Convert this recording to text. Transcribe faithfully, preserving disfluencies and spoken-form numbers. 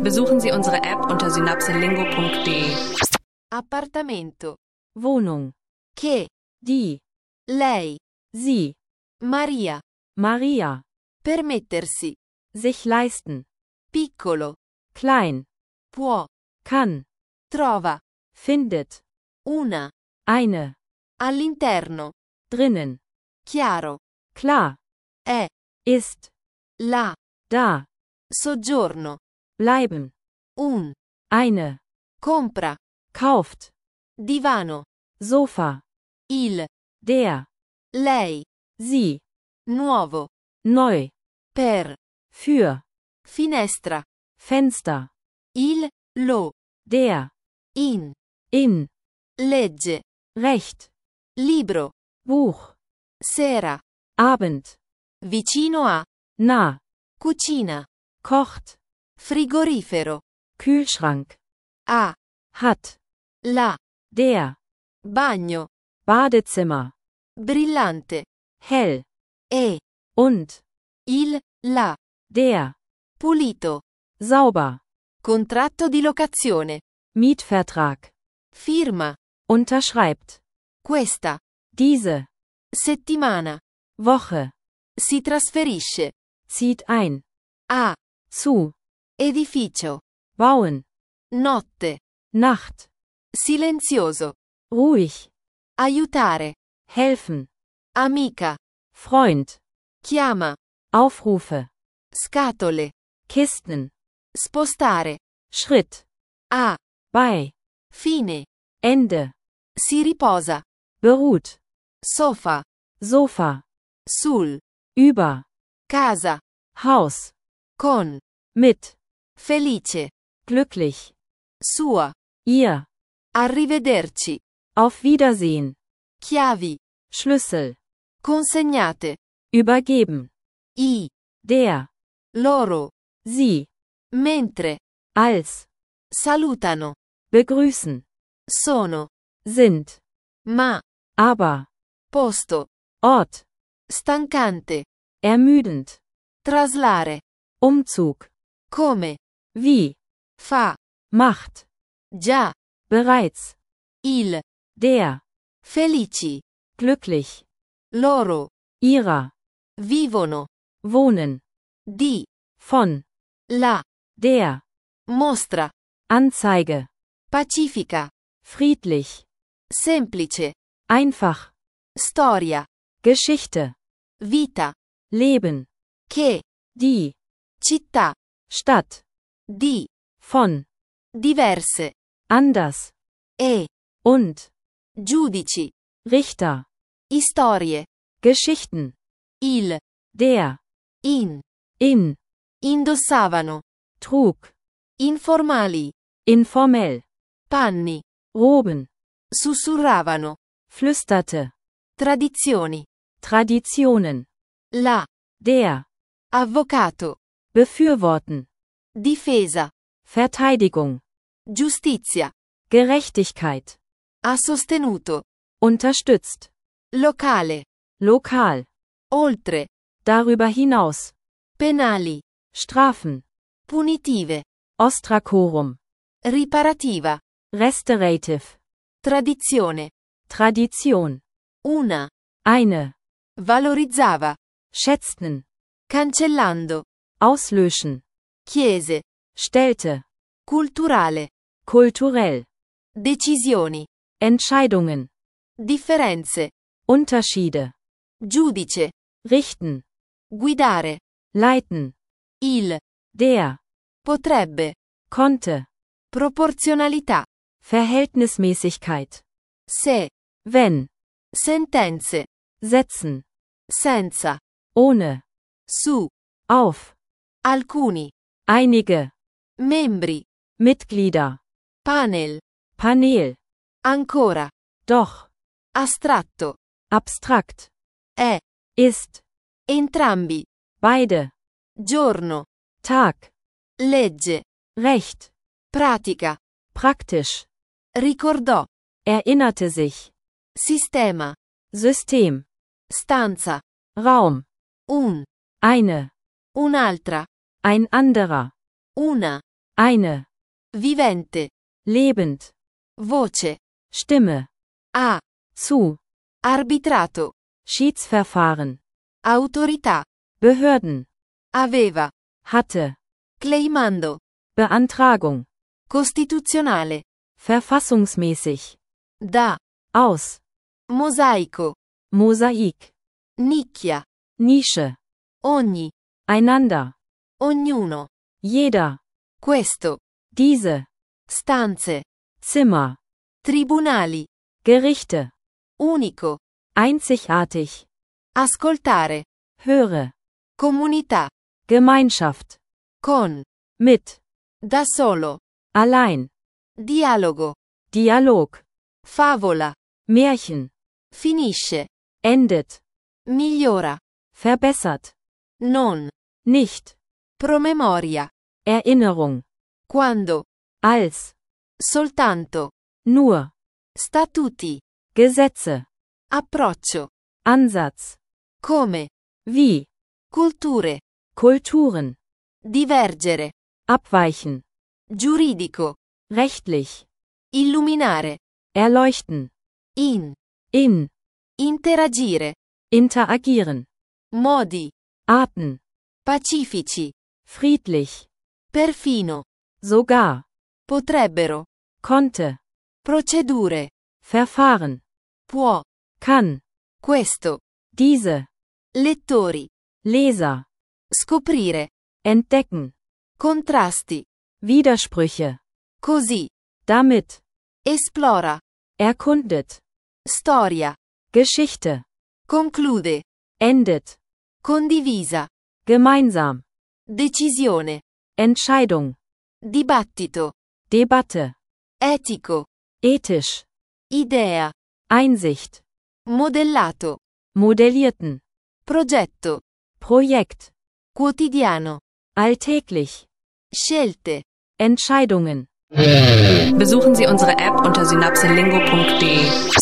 Besuchen Sie unsere App unter synapselingo punkt de. Appartamento. Wohnung. Che. Die. Lei. Sie. Maria. Maria. Permettersi. Sich leisten. Piccolo. Klein. Può. Kann. Trova. Findet. Una. Eine. All'interno. Drinnen. Chiaro. Klar. È. Ist. Là. Da. Soggiorno. Bleiben. Un. Eine. Compra. Kauft. Divano. Sofa. Il. Der. Lei. Sie. Nuovo. Neu. Per. Für. Finestra. Fenster. Il. Lo. Der. In. In. Legge. Recht. Libro. Buch. Sera. Abend. Vicino a. Nah. Cucina. Kocht. Frigorifero. Kühlschrank. A. Hat. La. Der. Bagno. Badezimmer. Brillante. Hell. E. Und. Il. La. Der. Pulito. Sauber. Contratto di locazione. Mietvertrag. Firma. Unterschreibt. Questa. Diese. Settimana. Woche. Si trasferisce. Zieht ein. A. Zu. Edificio. Bauen. Notte. Nacht. Silenzioso. Ruhig. Aiutare. Helfen. Amica. Freund. Chiama. Aufrufe. Scatole. Kisten. Spostare. Schritt. A. Bei. Fine. Ende. Si riposa. Beruht. Sofa. Sofa. Sul. Über. Casa. Haus. Con. Mit. Felice. Glücklich. Sua. Ihr. Arrivederci. Auf Wiedersehen. Chiavi. Schlüssel. Consegnate. Übergeben. I. Der. Loro. Sie. Mentre. Als. Salutano. Begrüßen. Sono. Sind. Ma. Aber. Posto. Ort. Stancante. Ermüdend. Traslare. Umzug. Come. Wie. Fa. Macht. Già. Bereits. Il. Der. Felici. Glücklich. Loro. Ihrer. Vivono. Wohnen. Di. Von. La. Der. Mostra. Anzeige. Pacifica. Friedlich. Semplice. Einfach. Storia. Geschichte. Vita. Leben. Che. Die. Città. Stadt. Di. Von. Diverse. Anders. E. Und. Giudici. Richter. Storie. Geschichten. Il. Der. In. In. Indossavano. Trug. Informali. Informell. Panni. Roben. Sussurravano. Flüsterte. Tradizioni. Traditionen. La. Der. Avvocato. Befürworten. Difesa. Verteidigung. Giustizia. Gerechtigkeit. Ha sostenuto. Unterstützt. Locale. Lokal. Oltre. Darüber hinaus. Penali. Strafen. Punitive. Ostracorum. Riparativa. Restorative. Tradizione. Tradition. Una. Eine. Valorizzava. Schätzten. Cancellando. Auslöschen. Chiese. Stellte. Culturale. Kulturell. Decisioni. Entscheidungen. Differenze. Unterschiede. Giudice. Richten. Guidare. Leiten. Il. Der. Potrebbe. Konnte. Proporzionalità. Verhältnismäßigkeit. Se. Wenn. Sentenze. Setzen. Senza. Ohne. Su. Auf. Alcuni. Einige. Membri. Mitglieder. Panel. Panel. Ancora. Doch. Astratto. Abstrakt. È. Ist. Entrambi. Beide. Giorno. Tag. Legge. Recht. Pratica. Praktisch. Ricordò. Erinnerte sich. Sistema. System. Stanza. Raum. Un. Eine. Un'altra. Ein anderer. Una. Eine. Vivente. Lebend. Voce. Stimme. A. Zu. Arbitrato. Schiedsverfahren. Autorità. Behörden. Aveva. Hatte. Claimando. Beantragung. Costituzionale. Verfassungsmäßig. Da. Aus. Mosaico. Mosaik. Nicchia. Nische. Ogni. Einander. Ognuno. Jeder. Questo. Diese. Stanze. Zimmer. Tribunali. Gerichte. Unico. Einzigartig. Ascoltare. Höre. Comunità. Gemeinschaft. Con. Mit. Da solo. Allein. Dialogo. Dialog. Favola. Märchen. Finisce. Endet. Migliora. Verbessert. Non. Nicht. Promemoria. Erinnerung. Quando. Als. Soltanto. Nur. Statuti. Gesetze. Approccio. Ansatz. Come. Wie. Culture. Kulturen. Divergere. Abweichen. Giuridico. Rechtlich. Illuminare. Erleuchten. In. In. Interagire. Interagieren. Modi. Arten. Pacifici. Friedlich. Perfino. Sogar. Potrebbero. Konnte. Procedure. Verfahren. Può. Kann. Questo. Diese. Lettori. Leser. Scoprire. Entdecken. Contrasti. Widersprüche. Così. Damit. Esplora. Erkundet. Storia. Geschichte. Conclude. Endet. Condivisa. Gemeinsam. Decisione. Entscheidung. Dibattito. Debatte. Etico. Ethisch. Idea. Einsicht. Modellato. Modellierten. Progetto. Projekt. Quotidiano. Alltäglich. Scelte. Entscheidungen. Besuchen Sie unsere App unter synapselingo punkt de.